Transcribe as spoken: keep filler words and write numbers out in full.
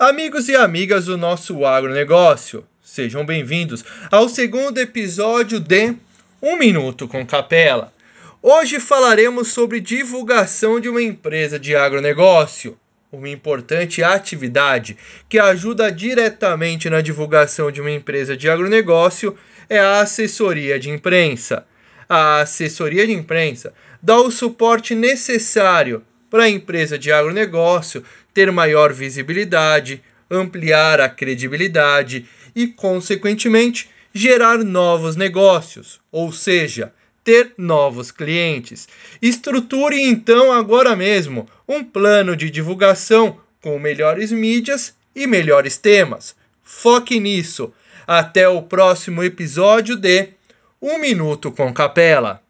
Amigos e amigas do nosso agronegócio, sejam bem-vindos ao segundo episódio de Um Minuto com Capela. Hoje falaremos sobre divulgação de uma empresa de agronegócio, uma importante atividade que ajuda diretamente na divulgação de uma empresa de agronegócio é a assessoria de imprensa. A assessoria de imprensa dá o suporte necessário para a empresa de agronegócio ter maior visibilidade, ampliar a credibilidade e, consequentemente, gerar novos negócios, ou seja, ter novos clientes. Estruture então agora mesmo um plano de divulgação com melhores mídias e melhores temas. Foque nisso. Até o próximo episódio de Um Minuto com Capela.